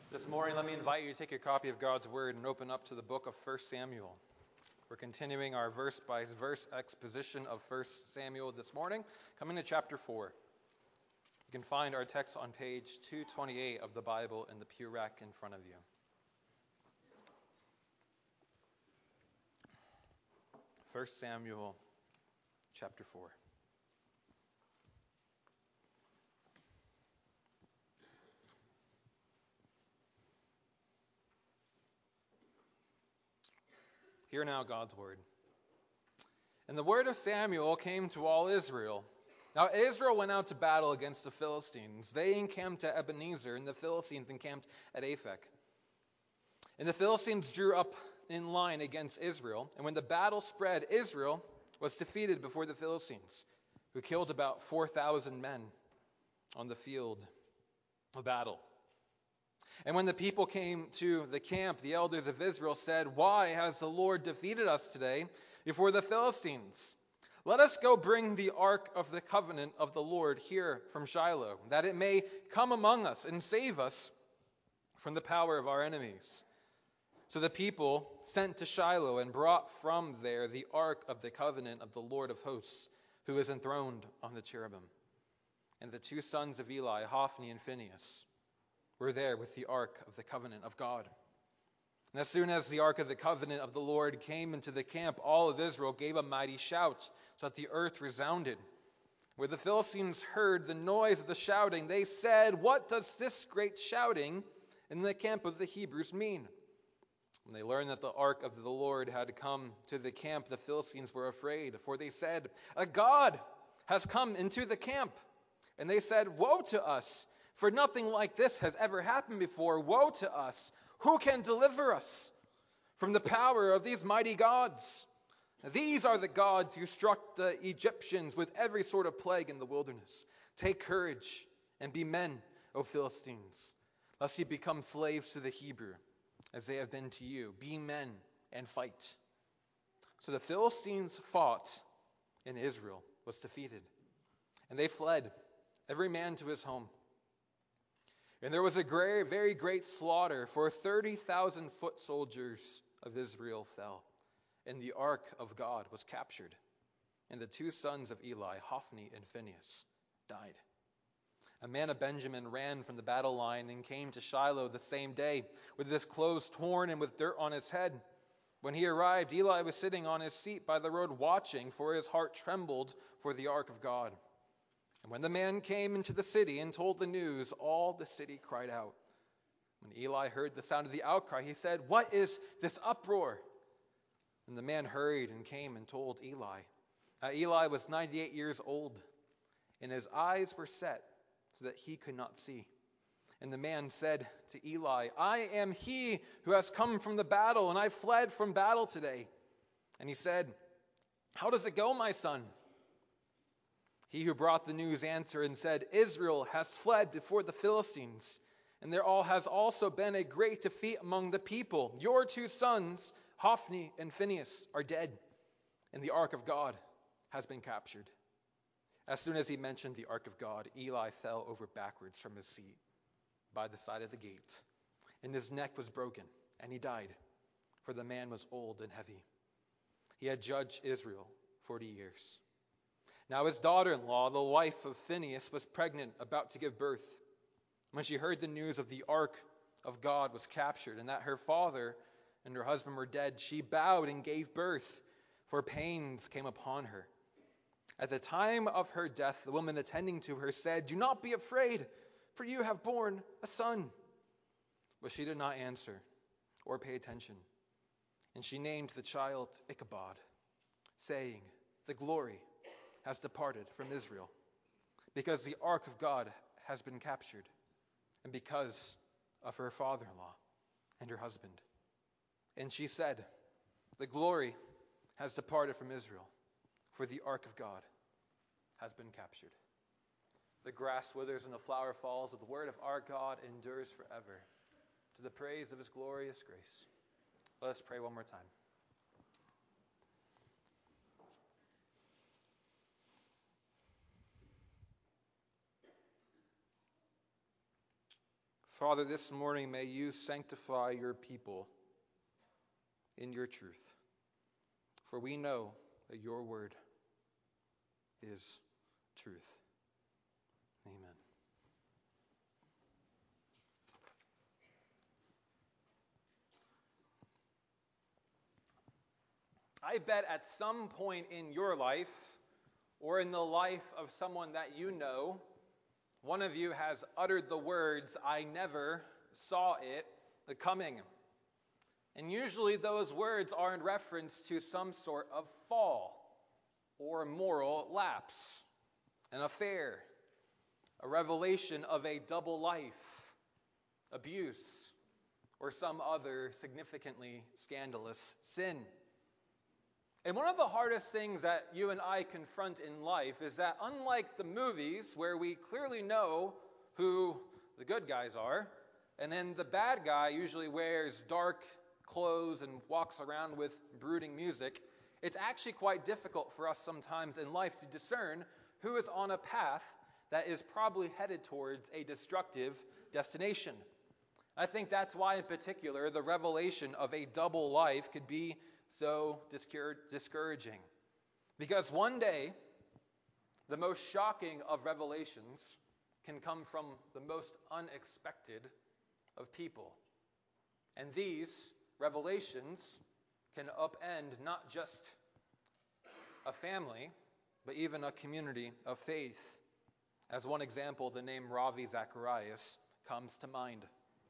This morning, let me invite you to take your copy of God's Word and open up to the book of 1 Samuel. We're continuing our verse-by-verse exposition of 1 Samuel this morning, coming to chapter 4. You can find our text on page 228 of the Bible in the pew rack in front of you. 1 Samuel chapter 4. Hear now God's word. And the word of Samuel came to all Israel. Now Israel went out to battle against the Philistines. They encamped at Ebenezer, and the Philistines encamped at Aphek. And the Philistines drew up in line against Israel. And when the battle spread, Israel was defeated before the Philistines, who killed about 4,000 men on the field of battle. And when the people came to the camp, the elders of Israel said, "Why has the Lord defeated us today before the Philistines? Let us go bring the ark of the covenant of the Lord here from Shiloh, that it may come among us and save us from the power of our enemies." So the people sent to Shiloh and brought from there the ark of the covenant of the Lord of hosts, who is enthroned on the cherubim. And the two sons of Eli, Hophni and Phinehas, were there with the ark of the covenant of God. And as soon as the ark of the covenant of the Lord came into the camp, all of Israel gave a mighty shout, so that the earth resounded. When the Philistines heard the noise of the shouting, they said, "What does this great shouting in the camp of the Hebrews mean?" When they learned that the ark of the Lord had come to the camp, the Philistines were afraid, for they said, "A god has come into the camp." And they said, "Woe to us! For nothing like this has ever happened before. Woe to us! Who can deliver us from the power of these mighty gods? These are the gods who struck the Egyptians with every sort of plague in the wilderness. Take courage and be men, O Philistines, lest you become slaves to the Hebrew, as they have been to you. Be men and fight." So the Philistines fought, and Israel was defeated. And they fled, every man to his home. And there was a very great slaughter, for 30,000 foot soldiers of Israel fell. And the ark of God was captured. And the two sons of Eli, Hophni and Phinehas, died. A man of Benjamin ran from the battle line and came to Shiloh the same day, with his clothes torn and with dirt on his head. When he arrived, Eli was sitting on his seat by the road watching, for his heart trembled for the ark of God. And when the man came into the city and told the news, all the city cried out. When Eli heard the sound of the outcry, he said, "What is this uproar?" And the man hurried and came and told Eli. Now Eli was 98 years old, and his eyes were set so that he could not see. And the man said to Eli, "I am he who has come from the battle, and I fled from battle today." And he said, "How does it go, my son?" He who brought the news answered and said, "Israel has fled before the Philistines, and there has also been a great defeat among the people. Your two sons, Hophni and Phinehas, are dead, and the ark of God has been captured." As soon as he mentioned the ark of God, Eli fell over backwards from his seat by the side of the gate, and his neck was broken, and he died, for the man was old and heavy. He had judged Israel 40 years. Now his daughter-in-law, the wife of Phinehas, was pregnant, about to give birth. When she heard the news of the ark of God was captured, and that her father and her husband were dead, she bowed and gave birth, for pains came upon her. At the time of her death, the woman attending to her said, "Do not be afraid, for you have borne a son." But she did not answer or pay attention. And she named the child Ichabod, saying, "The glory has departed from Israel, because the ark of God has been captured, and because of her father-in-law and her husband." And she said, "The glory has departed from Israel, for the ark of God has been captured." The grass withers and the flower falls, but the word of our God endures forever, to the praise of his glorious grace. Let us pray one more time. Father, this morning may you sanctify your people in your truth. For we know that your word is truth. Amen. I bet at some point in your life, or in the life of someone that you know, one of you has uttered the words, "I never saw it coming." And usually those words are in reference to some sort of fall or moral lapse, an affair, a revelation of a double life, abuse, or some other significantly scandalous sin. And one of the hardest things that you and I confront in life is that unlike the movies where we clearly know who the good guys are, and then the bad guy usually wears dark clothes and walks around with brooding music, it's actually quite difficult for us sometimes in life to discern who is on a path that is probably headed towards a destructive destination. I think that's why in particular the revelation of a double life could be so discouraging. Because one day, the most shocking of revelations can come from the most unexpected of people. And these revelations can upend not just a family, but even a community of faith. As one example, the name Ravi Zacharias comes to mind.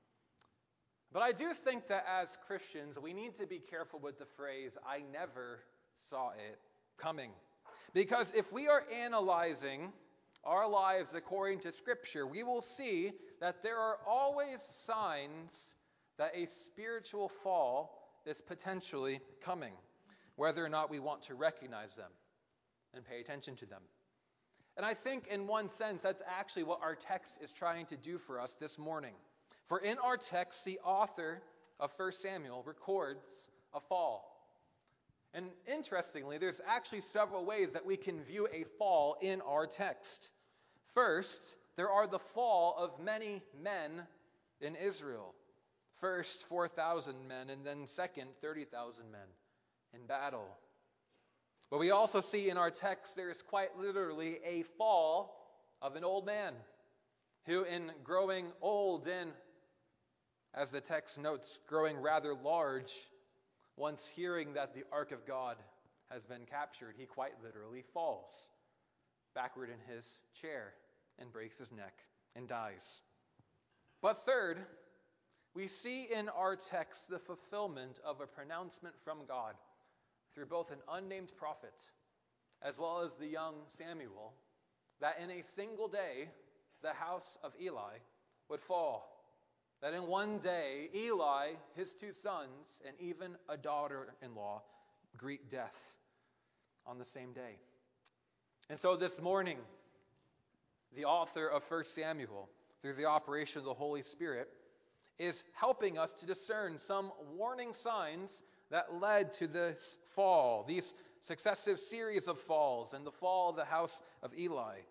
But I do think that as Christians, we need to be careful with the phrase, "I never saw it coming." Because if we are analyzing our lives according to Scripture, we will see that there are always signs that a spiritual fall is potentially coming, whether or not we want to recognize them and pay attention to them. And I think in one sense, that's actually what our text is trying to do for us this morning. For in our text, the author of 1 Samuel records a fall. And interestingly, there's actually several ways that we can view a fall in our text. First, there are the fall of many men in Israel. First, 4,000 men, and then second, 30,000 men in battle. But we also see in our text there is quite literally a fall of an old man who, in growing old and, as the text notes, growing rather large, once hearing that the ark of God has been captured, he quite literally falls backward in his chair and breaks his neck and dies. But third, we see in our text the fulfillment of a pronouncement from God through both an unnamed prophet as well as the young Samuel, that in a single day the house of Eli would fall. That in one day, Eli, his two sons, and even a daughter-in-law greet death on the same day. And so this morning, the author of 1 Samuel, through the operation of the Holy Spirit, is helping us to discern some warning signs that led to this fall, these successive series of falls, and the fall of the house of Eli.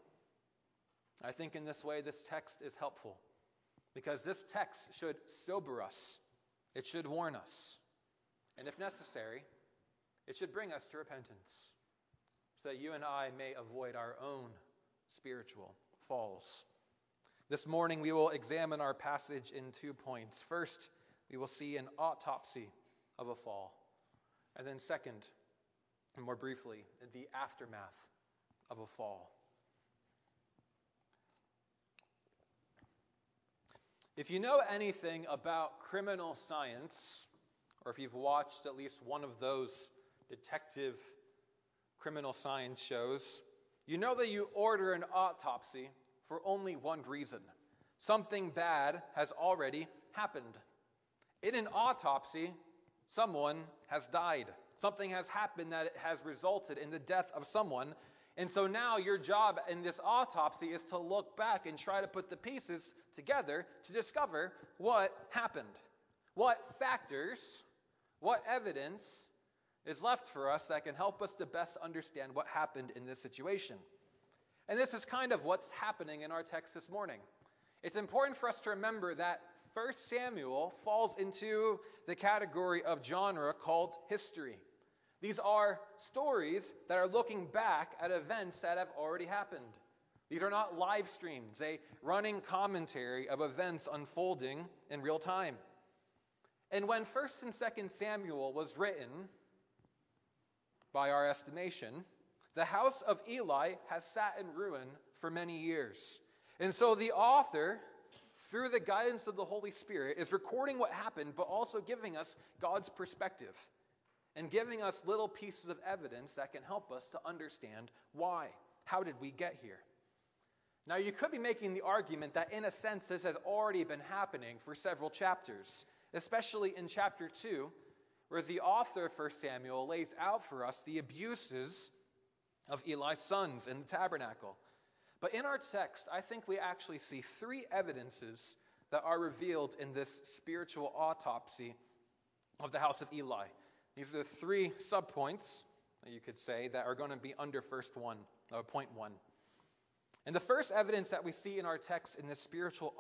I think in this way, this text is helpful. Because this text should sober us. It should warn us. And if necessary, it should bring us to repentance, so that you and I may avoid our own spiritual falls. This morning we will examine our passage in 2 points. First, we will see an autopsy of a fall. And then second, and more briefly, the aftermath of a fall. If you know anything about criminal science, or if you've watched at least one of those detective criminal science shows, you know that you order an autopsy for only one reason. Something bad has already happened. In an autopsy, someone has died. Something has happened that has resulted in the death of someone. And so now your job in this autopsy is to look back and try to put the pieces together to discover what happened. What factors, what evidence is left for us that can help us to best understand what happened in this situation. And this is kind of what's happening in our text this morning. It's important for us to remember that 1 Samuel falls into the category of genre called history. These are stories that are looking back at events that have already happened. These are not live streams, a running commentary of events unfolding in real time. And when 1st and 2nd Samuel was written, by our estimation, the house of Eli has sat in ruin for many years. And so the author, through the guidance of the Holy Spirit, is recording what happened, but also giving us God's perspective and giving us little pieces of evidence that can help us to understand why. How did we get here? Now, you could be making the argument that, in a sense, this has already been happening for several chapters, especially in chapter 2, where the author of 1 Samuel lays out for us the abuses of Eli's sons in the tabernacle. But in our text, I think we actually see 3 evidences that are revealed in this spiritual autopsy of the house of Eli. These are the 3 subpoints, you could say, that are going to be under point 1. And the first evidence that we see in our text in this spiritual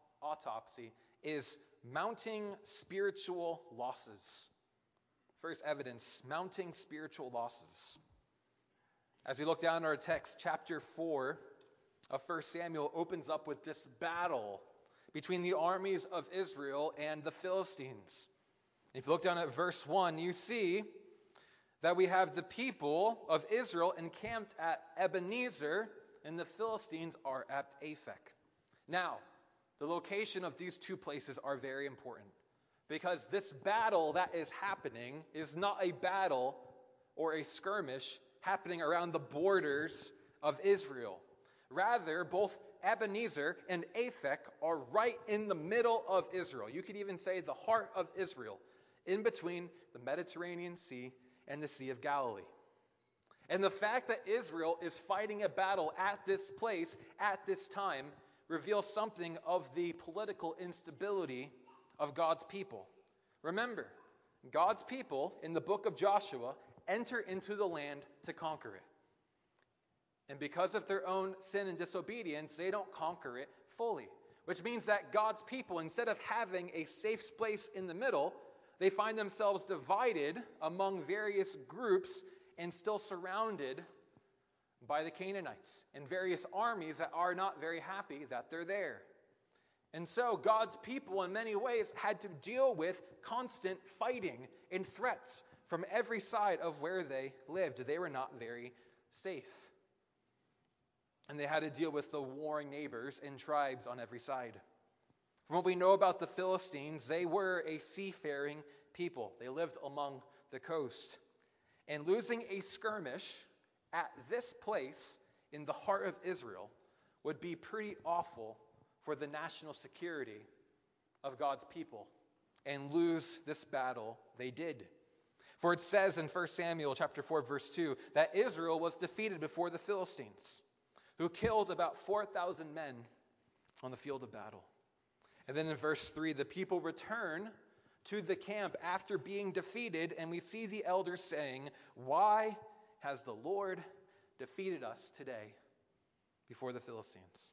autopsy is mounting spiritual losses. First evidence, mounting spiritual losses. As we look down at our text, chapter 4 of 1 Samuel opens up with this battle between the armies of Israel and the Philistines. If you look down at verse 1, you see that we have the people of Israel encamped at Ebenezer, and the Philistines are at Aphek. Now, the location of these 2 places are very important, because this battle that is happening is not a battle or a skirmish happening around the borders of Israel. Rather, both Ebenezer and Aphek are right in the middle of Israel. You could even say the heart of Israel, in between the Mediterranean Sea and the Sea of Galilee. And the fact that Israel is fighting a battle at this place, at this time, reveals something of the political instability of God's people. Remember, God's people in the book of Joshua enter into the land to conquer it. And because of their own sin and disobedience, they don't conquer it fully. Which means that God's people, instead of having a safe place in the middle, they find themselves divided among various groups and still surrounded by the Canaanites and various armies that are not very happy that they're there. And so God's people in many ways had to deal with constant fighting and threats from every side of where they lived. They were not very safe. And they had to deal with the warring neighbors and tribes on every side. From what we know about the Philistines, they were a seafaring people. They lived along the coast. And losing a skirmish at this place in the heart of Israel would be pretty awful for the national security of God's people. And lose this battle they did. For it says in 1 Samuel chapter 4, verse 2, that Israel was defeated before the Philistines, who killed about 4,000 men on the field of battle. And then in verse 3, the people return to the camp after being defeated, and we see the elders saying, "Why has the Lord defeated us today before the Philistines?"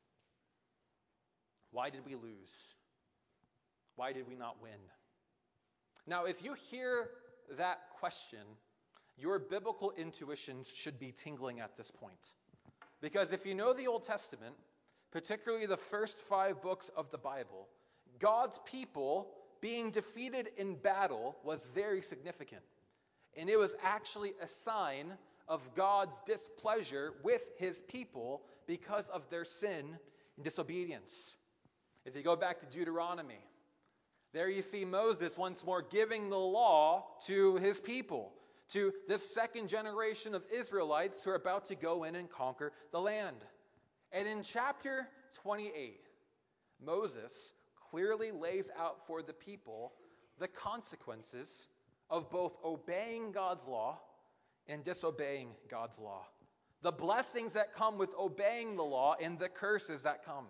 Why did we lose? Why did we not win? Now, if you hear that question, your biblical intuitions should be tingling at this point. Because if you know the Old Testament, particularly the first 5 books of the Bible, God's people being defeated in battle was very significant. And it was actually a sign of God's displeasure with his people because of their sin and disobedience. If you go back to Deuteronomy, there you see Moses once more giving the law to his people, to this second generation of Israelites who are about to go in and conquer the land. And in chapter 28, Moses clearly lays out for the people the consequences of both obeying God's law and disobeying God's law. The blessings that come with obeying the law and the curses that come.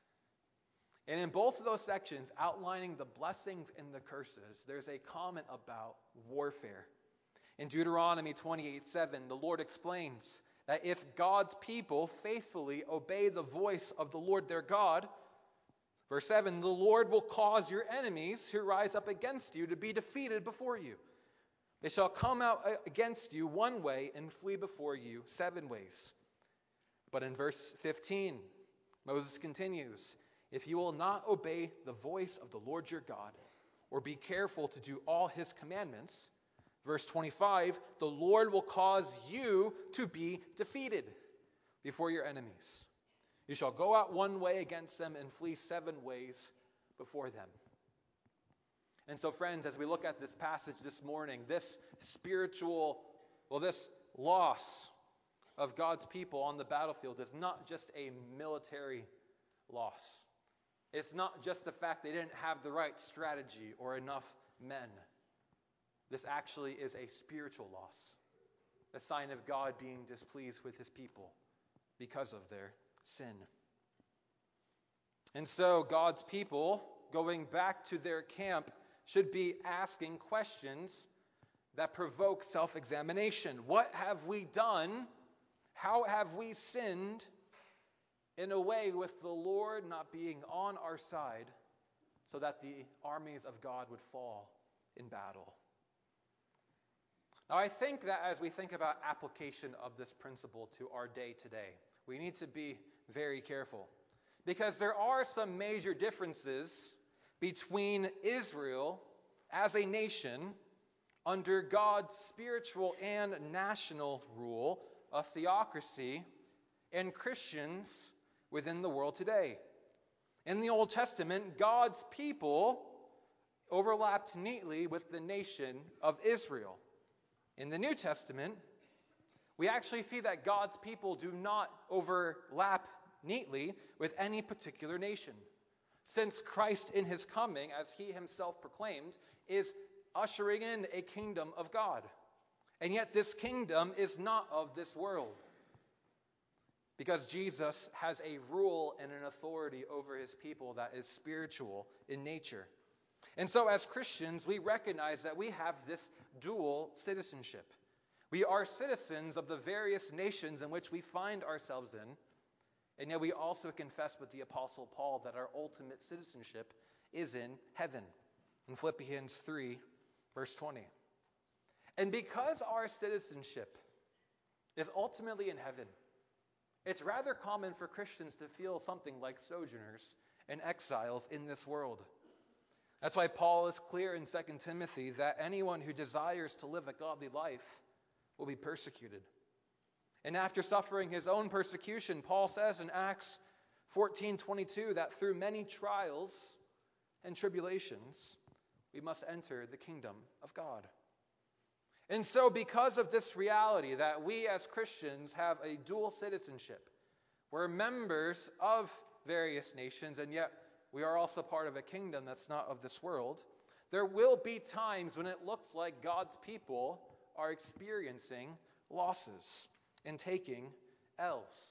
And in both of those sections, outlining the blessings and the curses, there's a comment about warfare. In Deuteronomy 28:7, the Lord explains that if God's people faithfully obey the voice of the Lord their God, Verse 7, the Lord will cause your enemies who rise up against you to be defeated before you. They shall come out against you one way and flee before you 7 ways. But in verse 15, Moses continues, if you will not obey the voice of the Lord your God, or be careful to do all his commandments, verse 25, the Lord will cause you to be defeated before your enemies. You shall go out one way against them and flee 7 ways before them. And so, friends, as we look at this passage this morning, this this loss of God's people on the battlefield is not just a military loss. It's not just the fact they didn't have the right strategy or enough men. This actually is a spiritual loss, a sign of God being displeased with his people because of their sin. And so God's people, going back to their camp, should be asking questions that provoke self-examination. What have we done? How have we sinned in a way with the Lord not being on our side so that the armies of God would fall in battle? Now, I think that as we think about application of this principle to our day today, we need to be very careful, because there are some major differences between Israel as a nation under God's spiritual and national rule, a theocracy, and Christians within the world today. In the Old Testament, God's people overlapped neatly with the nation of Israel. In the New Testament, we actually see that God's people do not overlap neatly with any particular nation, since Christ in his coming, as he himself proclaimed, is ushering in a kingdom of God. And yet this kingdom is not of this world, because Jesus has a rule and an authority over his people that is spiritual in nature. And so as Christians, we recognize that we have this dual citizenship. We are citizens of the various nations in which we find ourselves in, and yet we also confess with the Apostle Paul that our ultimate citizenship is in heaven, in Philippians 3, verse 20. And because our citizenship is ultimately in heaven, it's rather common for Christians to feel something like sojourners and exiles in this world. That's why Paul is clear in 2 Timothy that anyone who desires to live a godly life will be persecuted. And after suffering his own persecution, Paul says in Acts 14:22 that through many trials and tribulations, we must enter the kingdom of God. And so because of this reality that we as Christians have a dual citizenship, we're members of various nations, and yet we are also part of a kingdom that's not of this world, there will be times when it looks like God's people are experiencing losses and taking L's.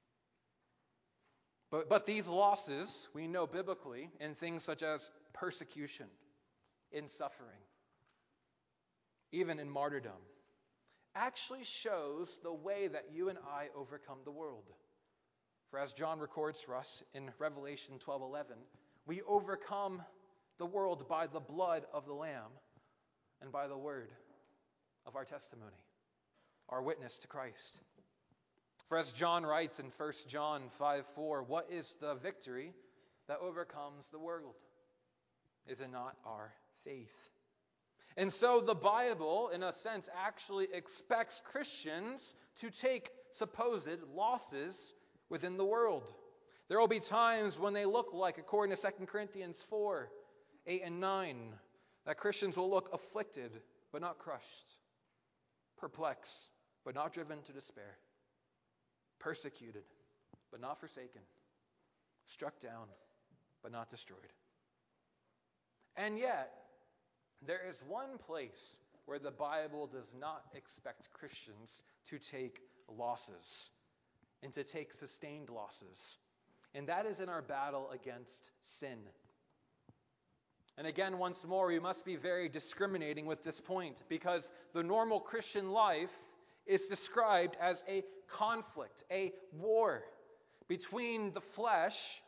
But these losses, we know biblically, in things such as persecution, in suffering, even in martyrdom, actually shows the way that you and I overcome the world. For as John records for us in Revelation 12:11, we overcome the world by the blood of the Lamb and by the word of our testimony, our witness to Christ. For as John writes in 1 John 5:4, what is the victory that overcomes the world? Is it not our faith? And so the Bible, in a sense, actually expects Christians to take supposed losses within the world. There will be times when they look like, according to 2 Corinthians 4:8 and 9, that Christians will look afflicted but not crushed, perplexed but not driven to despair, persecuted but not forsaken, struck down but not destroyed. And yet, there is one place where the Bible does not expect Christians to take losses and to take sustained losses. And that is in our battle against sin. And again, once more, we must be very discriminating with this point, because the normal Christian life is described as a conflict, a war between the flesh,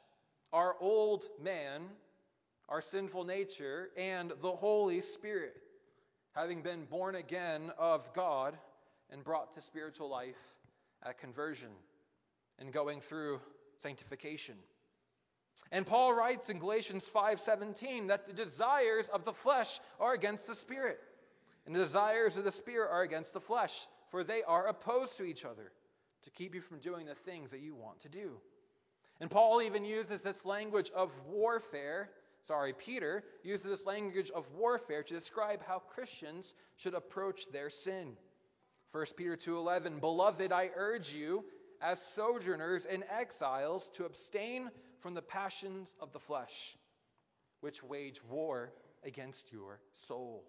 our old man, our sinful nature, and the Holy Spirit, having been born again of God and brought to spiritual life at conversion and going through sanctification. And Paul writes in Galatians 5:17 that the desires of the flesh are against the Spirit, and the desires of the Spirit are against the flesh, for they are opposed to each other, to keep you from doing the things that you want to do. And Paul even uses this language of warfare. Peter uses this language of warfare to describe how Christians should approach their sin. 1 Peter 2:11, "Beloved, I urge you, as sojourners and exiles, to abstain from the passions of the flesh, which wage war against your soul."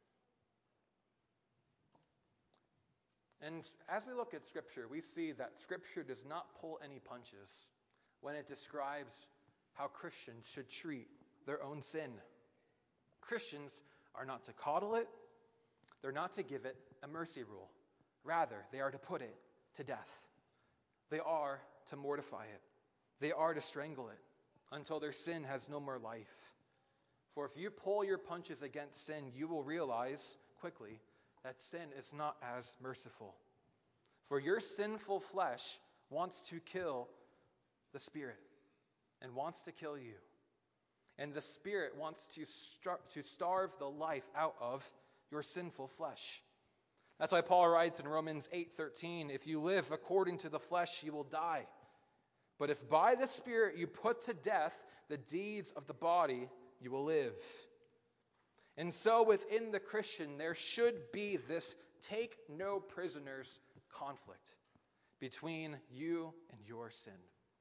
And as we look at Scripture, we see that Scripture does not pull any punches when it describes how Christians should treat their own sin. Christians are not to coddle it. They're not to give it a mercy rule. Rather, they are to put it to death. They are to mortify it. They are to strangle it until their sin has no more life. For if you pull your punches against sin, you will realize quickly that sin is not as merciful. For your sinful flesh wants to kill the Spirit and wants to kill you. And the Spirit wants to starve the life out of your sinful flesh. That's why Paul writes in Romans 8:13, "If you live according to the flesh, you will die. But if by the Spirit you put to death the deeds of the body, you will live." And so within the Christian, there should be this take no prisoners conflict between you and your sin.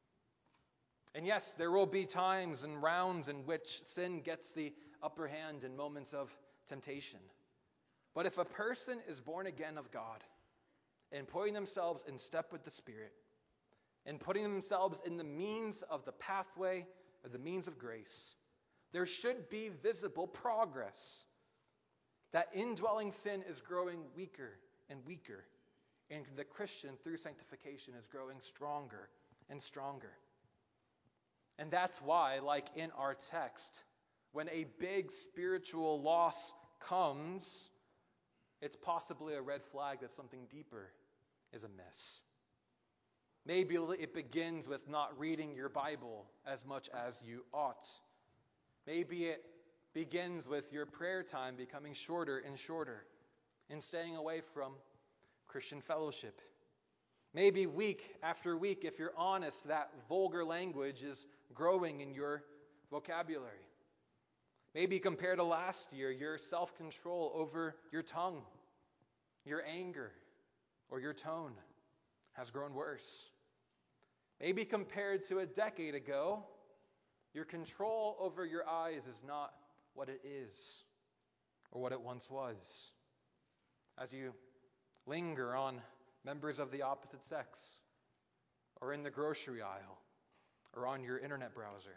And yes, there will be times and rounds in which sin gets the upper hand in moments of temptation. But if a person is born again of God and putting themselves in step with the Spirit and putting themselves in the means of the pathway or the means of grace, there should be visible progress. That indwelling sin is growing weaker and weaker, and the Christian, through sanctification, is growing stronger and stronger. And that's why, like in our text, when a big spiritual loss comes, it's possibly a red flag that something deeper is amiss. Maybe it begins with not reading your Bible as much as you ought. Maybe it begins with your prayer time becoming shorter and shorter and staying away from Christian fellowship. Maybe week after week, if you're honest, that vulgar language is growing in your vocabulary. Maybe compared to last year, your self-control over your tongue, your anger, or your tone has grown worse. Maybe compared to a decade ago, your control over your eyes is not what it is or what it once was. As you linger on members of the opposite sex, or in the grocery aisle, or on your internet browser.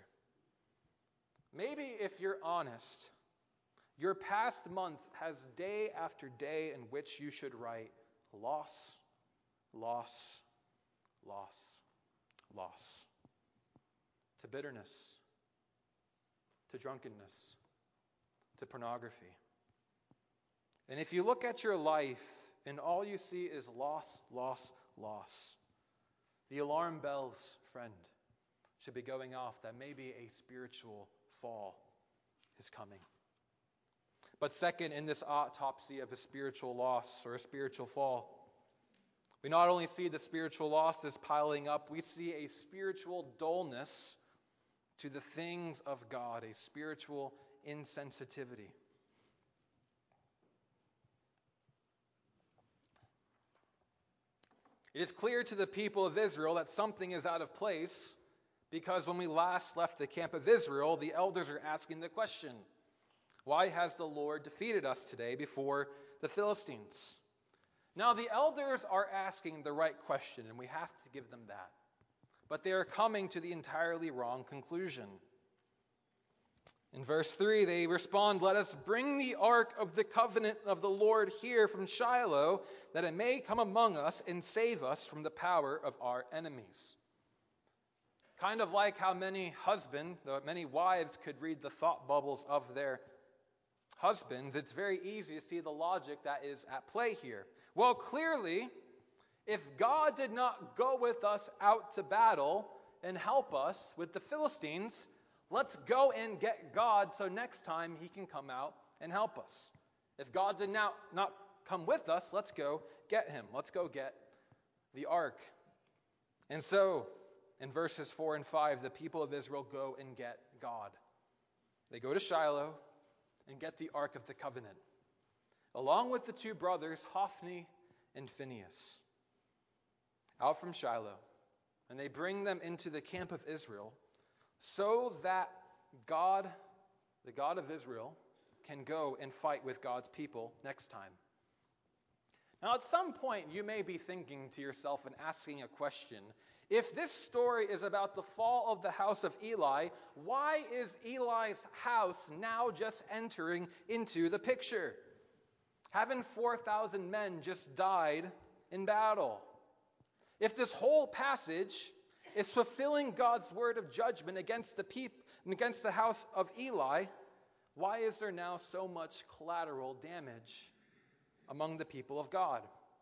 Maybe if you're honest, your past month has day after day in which you should write loss, loss, loss, loss. To bitterness, to drunkenness, to pornography. And if you look at your life and all you see is loss, loss, loss, the alarm bells, friend, should be going off that maybe a spiritual fall is coming. But second, in this autopsy of a spiritual loss or a spiritual fall, we not only see the spiritual losses piling up, we see a spiritual dullness to the things of God, a spiritual insensitivity. It is clear to the people of Israel that something is out of place because when we last left the camp of Israel, the elders are asking the question, why has the Lord defeated us today before the Philistines? Now, the elders are asking the right question, and we have to give them that. But they are coming to the entirely wrong conclusion. In verse 3, they respond, "Let us bring the ark of the covenant of the Lord here from Shiloh, that it may come among us and save us from the power of our enemies." Kind of like how many wives could read the thought bubbles of their husbands, it's very easy to see the logic that is at play here. Well, clearly, if God did not go with us out to battle and help us with the Philistines, let's go and get God so next time he can come out and help us. If God did not come with us, let's go get him. Let's go get the ark. And so, in verses 4 and 5, the people of Israel go and get God. They go to Shiloh and get the Ark of the Covenant, along with the two brothers, Hophni and Phinehas, out from Shiloh. And they bring them into the camp of Israel so that God, the God of Israel, can go and fight with God's people next time. Now, at some point, you may be thinking to yourself and asking a question. If this story is about the fall of the house of Eli, why is Eli's house now just entering into the picture? Haven't 4,000 men just died in battle? If this whole passage is fulfilling God's word of judgment against the house of Eli, why is there now so much collateral damage among the people of God?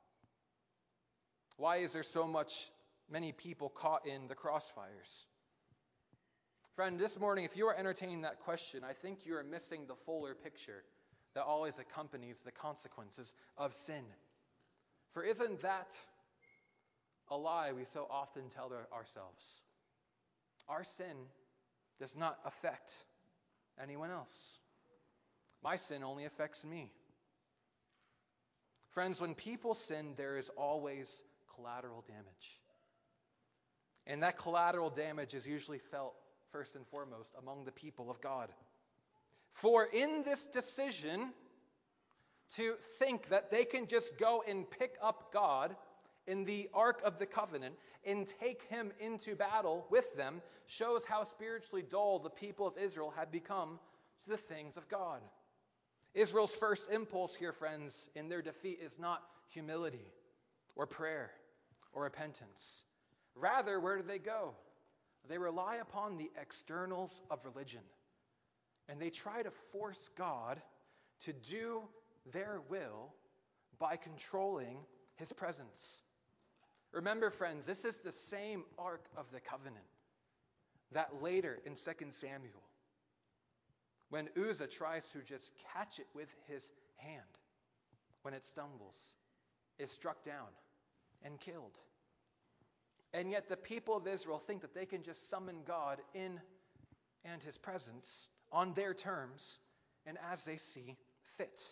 Why is there so many people caught in the crossfires? Friend, this morning, if you are entertaining that question, I think you are missing the fuller picture that always accompanies the consequences of sin. For isn't that a lie we so often tell ourselves? Our sin does not affect anyone else. My sin only affects me. Friends, when people sin, there is always collateral damage. And that collateral damage is usually felt first and foremost among the people of God. For in this decision to think that they can just go and pick up God in the Ark of the Covenant and take him into battle with them shows how spiritually dull the people of Israel had become to the things of God. Israel's first impulse here, friends, in their defeat is not humility or prayer or repentance. Rather, where do they go? They rely upon the externals of religion. And they try to force God to do their will by controlling his presence. Remember, friends, this is the same Ark of the Covenant that later in 2 Samuel, when Uzzah tries to just catch it with his hand, when it stumbles, is struck down and killed. And yet the people of Israel think that they can just summon God in and his presence on their terms and as they see fit.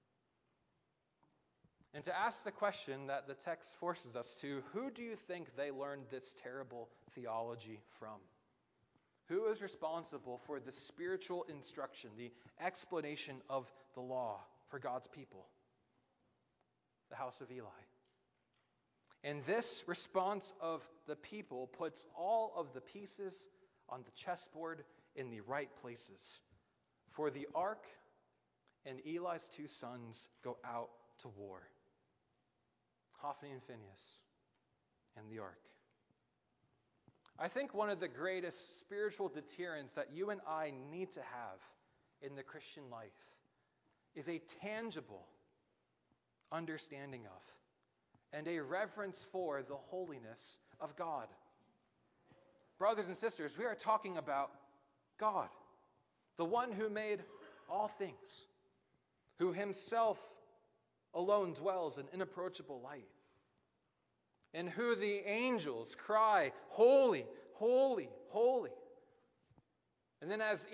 And to ask the question that the text forces us to, who do you think they learned this terrible theology from? Who is responsible for the spiritual instruction, the explanation of the law for God's people? The house of Eli. And this response of the people puts all of the pieces on the chessboard in the right places. For the ark and Eli's two sons go out to war. Hophni and Phinehas and the ark. I think one of the greatest spiritual deterrents that you and I need to have in the Christian life is a tangible understanding of and a reverence for the holiness of God. Brothers and sisters, we are talking about God, the one who made all things, who himself alone dwells in inapproachable light, and who the angels cry, "Holy, holy, holy." And then as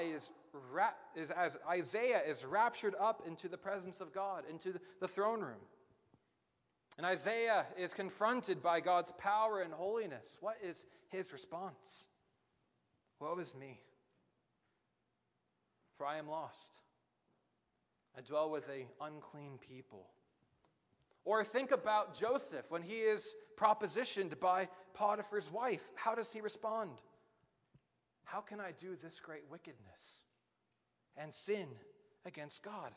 Isaiah is raptured up into the presence of God, into the throne room, and Isaiah is confronted by God's power and holiness, what is his response? Woe is me, for I am lost. I dwell with an unclean people. Or think about Joseph when he is propositioned by Potiphar's wife. How does he respond? How can I do this great wickedness and sin against God?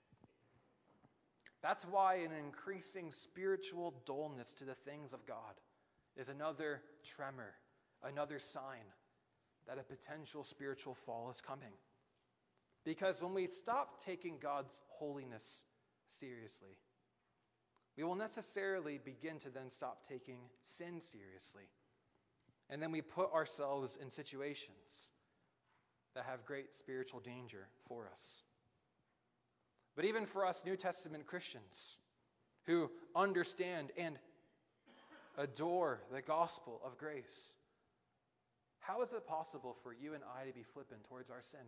That's why an increasing spiritual dullness to the things of God is another tremor another sign that a potential spiritual fall is coming. Because when we stop taking God's holiness seriously, we will necessarily begin to then stop taking sin seriously. And then we put ourselves in situations that have great spiritual danger for us. But even for us New Testament Christians who understand and adore the gospel of grace, how is it possible for you and I to be flippant towards our sin?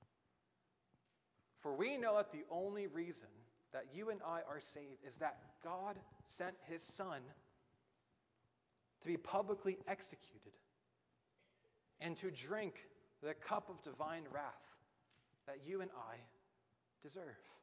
For we know that the only reason that you and I are saved is that God sent his Son to be publicly executed and to drink the cup of divine wrath that you and I deserve.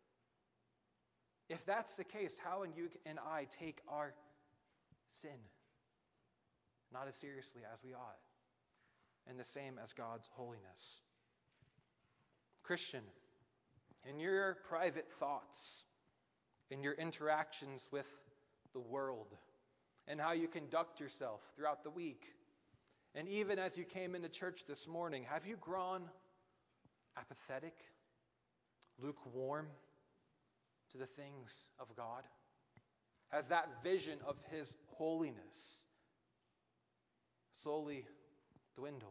If that's the case, how can you and I take our sin not as seriously as we ought? And the same as God's holiness. Christian, in your private thoughts, in your interactions with the world, and how you conduct yourself throughout the week, and even as you came into church this morning, have you grown apathetic, lukewarm to the things of God? Has that vision of his holiness slowly dwindled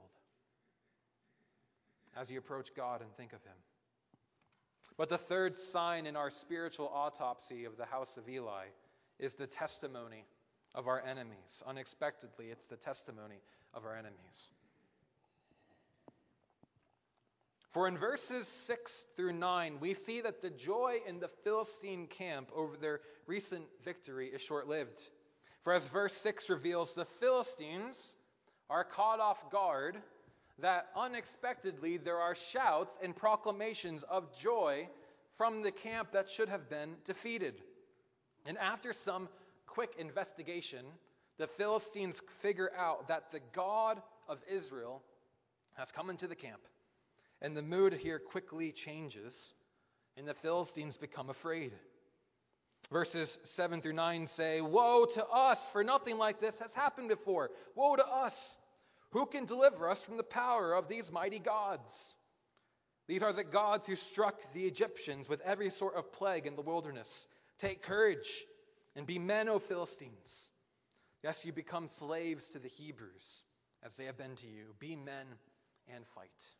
as you approach God and think of him? But the third sign in our spiritual autopsy of the house of Eli is the testimony of our enemies. Unexpectedly, it's the testimony of our enemies. For in verses 6 through 9, we see that the joy in the Philistine camp over their recent victory is short-lived. For as verse 6 reveals, the Philistines are caught off guard that unexpectedly there are shouts and proclamations of joy from the camp that should have been defeated. And after some quick investigation, the Philistines figure out that the God of Israel has come into the camp. And the mood here quickly changes, and the Philistines become afraid. Verses 7 through 9 say, "Woe to us, for nothing like this has happened before. Woe to us! Who can deliver us from the power of these mighty gods? These are the gods who struck the Egyptians with every sort of plague in the wilderness. Take courage and be men, O Philistines. Yes, you become slaves to the Hebrews, as they have been to you. Be men and fight."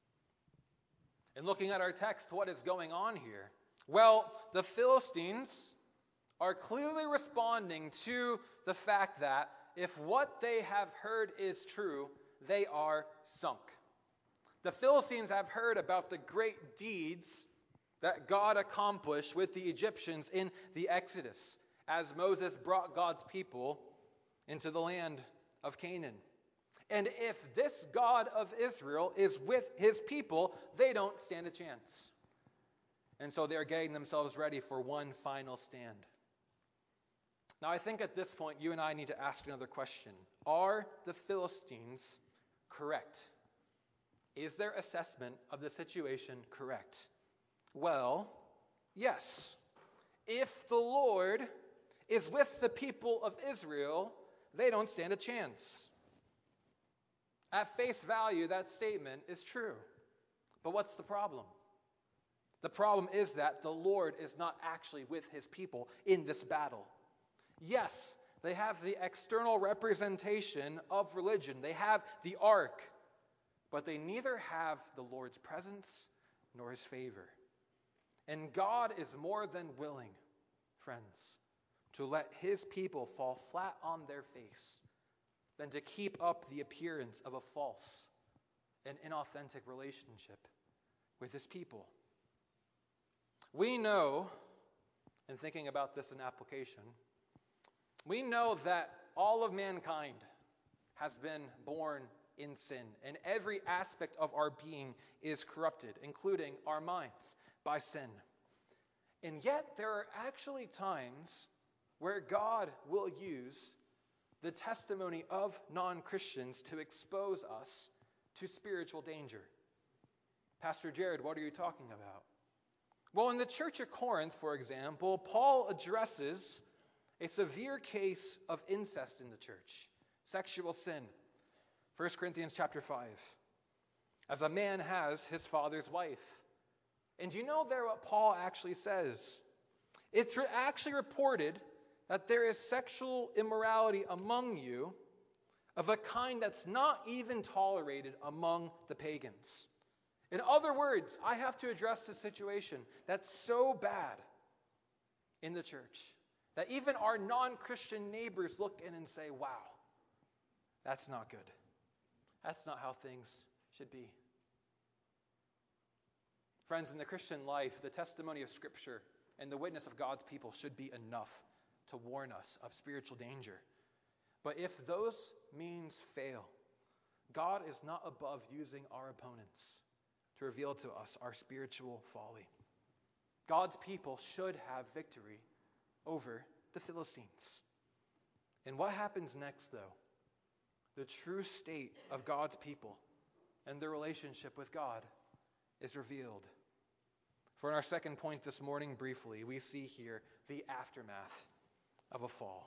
And looking at our text, what is going on here? Well, the Philistines are clearly responding to the fact that if what they have heard is true, they are sunk. The Philistines have heard about the great deeds that God accomplished with the Egyptians in the Exodus, as Moses brought God's people into the land of Canaan. And if this God of Israel is with his people, they don't stand a chance. And so they're getting themselves ready for one final stand. Now, I think at this point, you and I need to ask another question. Are the Philistines correct? Is their assessment of the situation correct? Well, yes. If the Lord is with the people of Israel, they don't stand a chance. At face value, that statement is true. But what's the problem? The problem is that the Lord is not actually with his people in this battle. Yes, they have the external representation of religion. They have the ark. But they neither have the Lord's presence nor his favor. And God is more than willing, friends, to let his people fall flat on their face than to keep up the appearance of a false and inauthentic relationship with his people. We know, in thinking about this in application, we know that all of mankind has been born in sin, and every aspect of our being is corrupted, including our minds, by sin. And yet there are actually times where God will use the testimony of non-Christians to expose us to spiritual danger. Pastor Jared, what are you talking about? Well, in the church of Corinth, for example, Paul addresses a severe case of incest in the church, sexual sin. 1 Corinthians chapter 5. As a man has his father's wife. And do you know there what Paul actually says? It's actually reported that there is sexual immorality among you of a kind that's not even tolerated among the pagans. In other words, I have to address a situation that's so bad in the church that even our non-Christian neighbors look in and say, wow, that's not good. That's not how things should be. Friends, in the Christian life, the testimony of Scripture and the witness of God's people should be enough to warn us of spiritual danger. But if those means fail, God is not above using our opponents to reveal to us our spiritual folly. God's people should have victory over the Philistines. And what happens next, though? The true state of God's people and their relationship with God is revealed. For in our second point this morning, briefly, we see here the aftermath of a fall.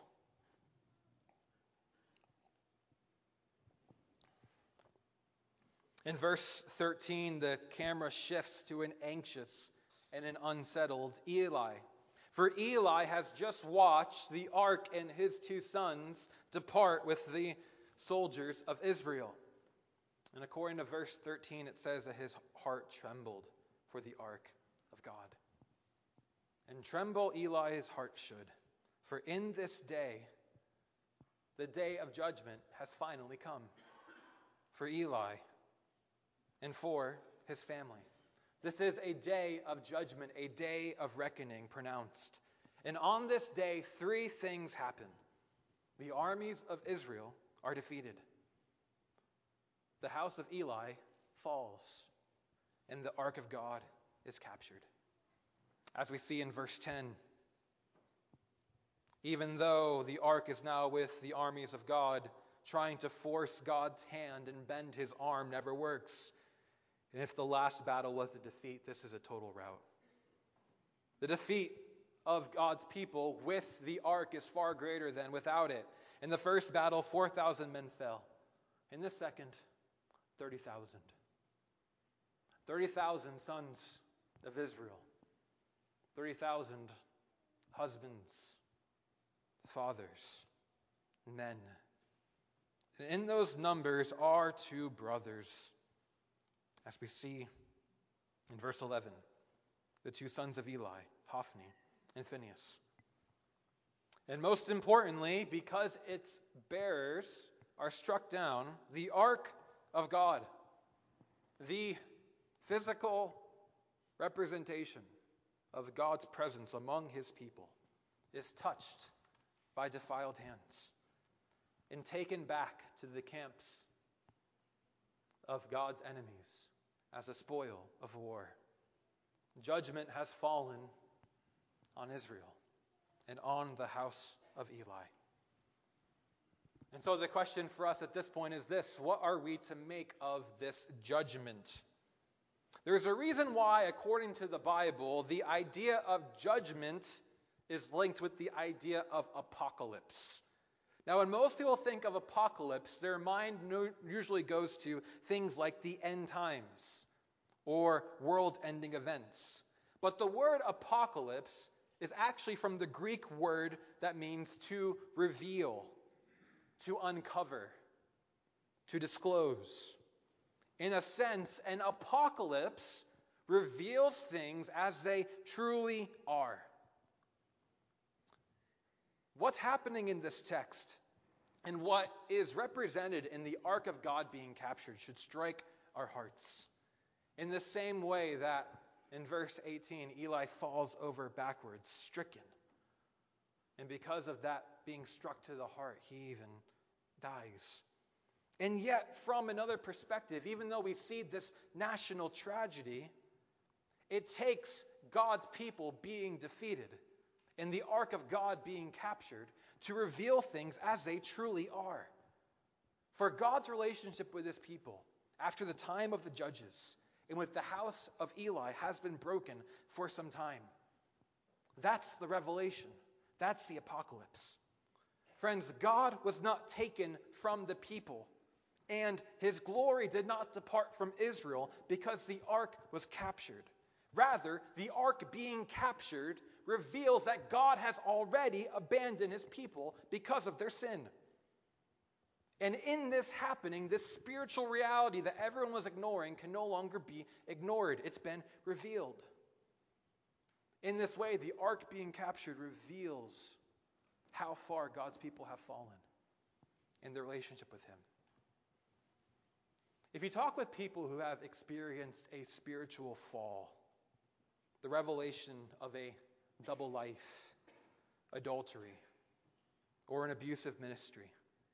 In verse 13, the camera shifts to an anxious and an unsettled Eli. For Eli has just watched the ark and his two sons depart with the soldiers of Israel. And according to verse 13, it says that his heart trembled for the ark of God. And tremble Eli's heart should, for in this day, the day of judgment has finally come for Eli and for his family. This is a day of judgment, a day of reckoning pronounced. And on this day, three things happen. The armies of Israel are defeated. The house of Eli falls, and the ark of God is captured. As we see in verse 10, even though the ark is now with the armies of God, trying to force God's hand and bend his arm never works. And if the last battle was a defeat, this is a total rout. The defeat of God's people with the ark is far greater than without it. In the first battle, 4,000 men fell. In the second, 30,000. 30,000 sons of Israel. 30,000 husbands, fathers, men. And in those numbers are two brothers. As we see in verse 11, the two sons of Eli, Hophni and Phinehas. And most importantly, because its bearers are struck down, the ark of God, the physical representation of God's presence among his people, is touched by defiled hands and taken back to the camps of God's enemies as a spoil of war. Judgment has fallen on Israel and on the house of Eli. And so the question for us at this point is this: what are we to make of this judgment? There's a reason why, according to the Bible, the idea of judgment is linked with the idea of apocalypse. Now, when most people think of apocalypse, their mind usually goes to things like the end times or world-ending events. But the word apocalypse is actually from the Greek word that means to reveal, to uncover, to disclose. In a sense, an apocalypse reveals things as they truly are. What's happening in this text and what is represented in the ark of God being captured should strike our hearts. In the same way that in verse 18, Eli falls over backwards, stricken. And because of that being struck to the heart, he even dies. And yet, from another perspective, even though we see this national tragedy, it takes God's people being defeated and the ark of God being captured to reveal things as they truly are. For God's relationship with his people, after the time of the judges, and with the house of Eli has been broken for some time. That's the revelation. That's the apocalypse. Friends, God was not taken from the people And his glory did not depart from Israel because the ark was captured. Rather, the ark being captured reveals that God has already abandoned his people because of their sin. And in this happening, this spiritual reality that everyone was ignoring can no longer be ignored. It's been revealed. In this way, the ark being captured reveals how far God's people have fallen in their relationship with him. If you talk with people who have experienced a spiritual fall, the revelation of a double life, adultery, or an abusive ministry,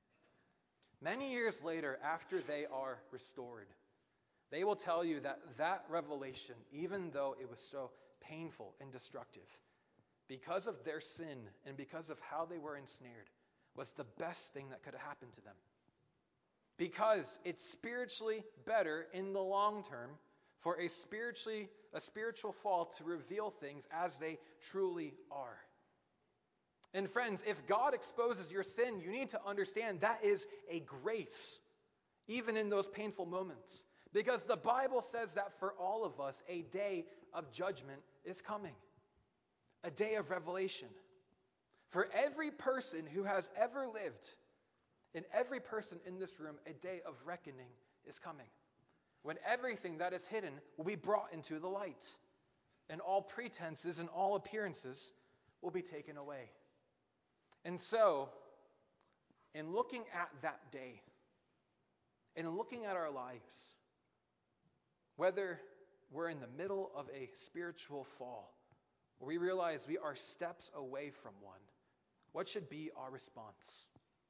many years later, after they are restored, they will tell you that that revelation, even though it was so painful and destructive, because of their sin and because of how they were ensnared, was the best thing that could have happened to them. Because it's spiritually better in the long term for a spiritual fall to reveal things as they truly are. And friends, if God exposes your sin, you need to understand that is a grace, even in those painful moments. Because the Bible says that for all of us, a day of judgment is coming. A day of revelation. For every person who has ever lived, and every person in this room, a day of reckoning is coming. When everything that is hidden will be brought into the light. And all pretenses and all appearances will be taken away. And so, in looking at that day, and in looking at our lives, whether we're in the middle of a spiritual fall, or we realize we are steps away from one, what should be our response?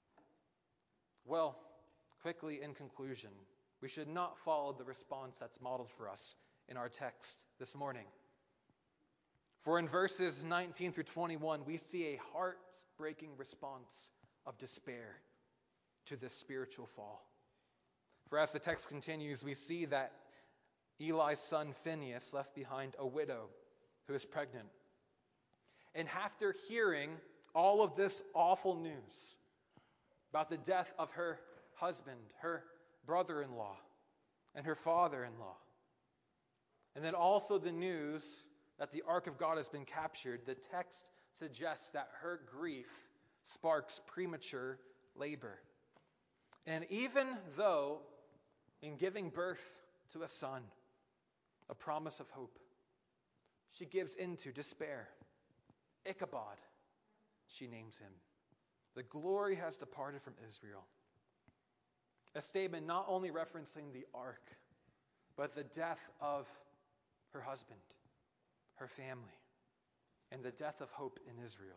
Well, quickly in conclusion, we should not follow the response that's modeled for us in our text this morning. For in verses 19 through 21, we see a heart-breaking response of despair to this spiritual fall. For as the text continues, we see that Eli's son Phinehas left behind a widow who is pregnant. And after hearing all of this awful news about the death of her husband, her brother-in-law, and her father-in-law, and then also the news that the Ark of God has been captured, the text suggests that her grief sparks premature labor. And even though in giving birth to a son, a promise of hope, she gives into despair. Ichabod, she names him. The glory has departed from Israel. A statement not only referencing the ark, but the death of her husband, her family, and the death of hope in Israel.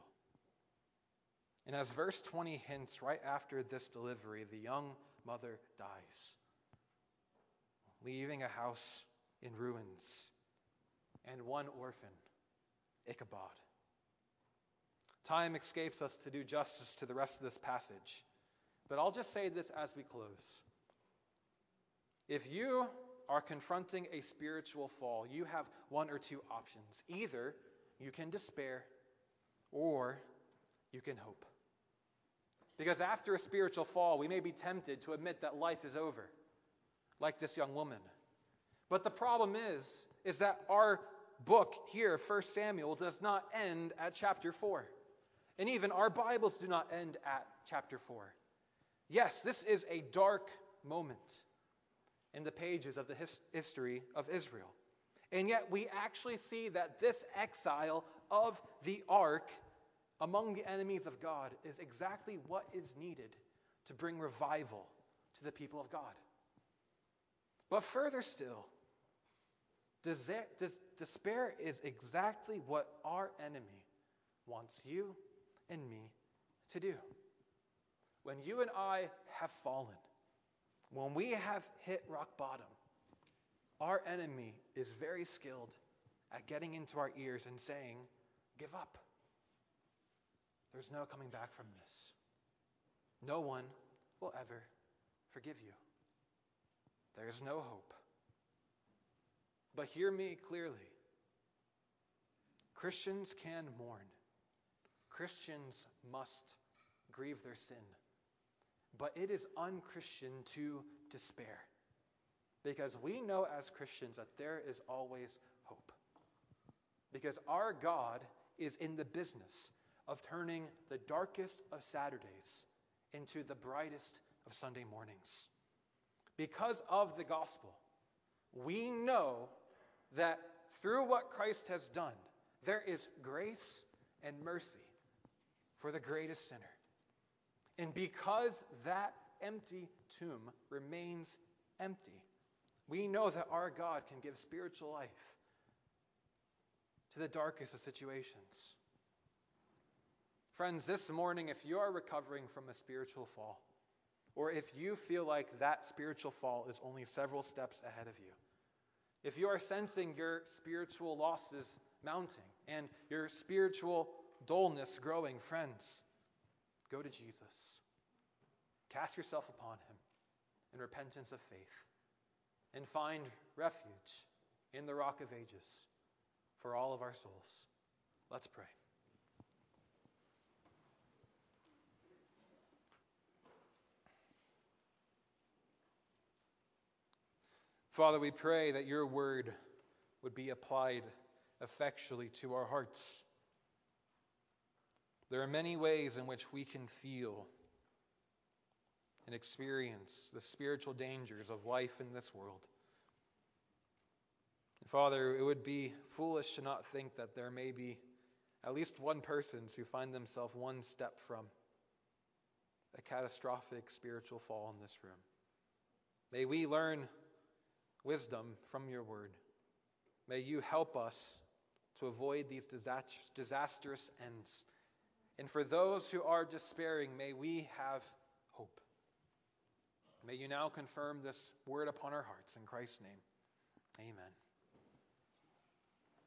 And as verse 20 hints, right after this delivery, the young mother dies, leaving a house in ruins and one orphan, Ichabod. Time escapes us to do justice to the rest of this passage, but I'll just say this as we close. If you are confronting a spiritual fall, you have one or two options. Either you can despair or you can hope. Because after a spiritual fall, we may be tempted to admit that life is over, like this young woman. But the problem is that our book here, 1 Samuel, does not end at chapter 4. And even our Bibles do not end at chapter 4. Yes, this is a dark moment in the pages of the history of Israel. And yet we actually see that this exile of the ark among the enemies of God is exactly what is needed to bring revival to the people of God. But further still, despair is exactly what our enemy wants you and me to do. When you and I have fallen, when we have hit rock bottom, our enemy is very skilled at getting into our ears and saying, give up. There's no coming back from this. No one will ever forgive you. There is no hope. But hear me clearly. Christians can mourn. Christians must grieve their sin. but it is unchristian to despair. Because we know as Christians that there is always hope. Because our God is in the business of turning the darkest of Saturdays into the brightest of Sunday mornings. Because of the gospel, we know that through what Christ has done, there is grace and mercy for the greatest sinner. And because that empty tomb remains empty, we know that our God can give spiritual life to the darkest of situations. Friends, this morning, if you are recovering from a spiritual fall, or if you feel like that spiritual fall is only several steps ahead of you, if you are sensing your spiritual losses mounting and your spiritual dullness growing, friends, go to Jesus. Cast yourself upon him in repentance of faith and find refuge in the Rock of Ages for all of our souls. Let's pray. Father, we pray that your word would be applied effectually to our hearts. There are many ways in which we can feel and experience the spiritual dangers of life in this world. Father, it would be foolish to not think that there may be at least one person who find themselves one step from a catastrophic spiritual fall in this room. May we learn wisdom from your word. May you help us to avoid these disastrous ends. And for those who are despairing, may we have hope. May you now confirm this word upon our hearts. In Christ's name, amen.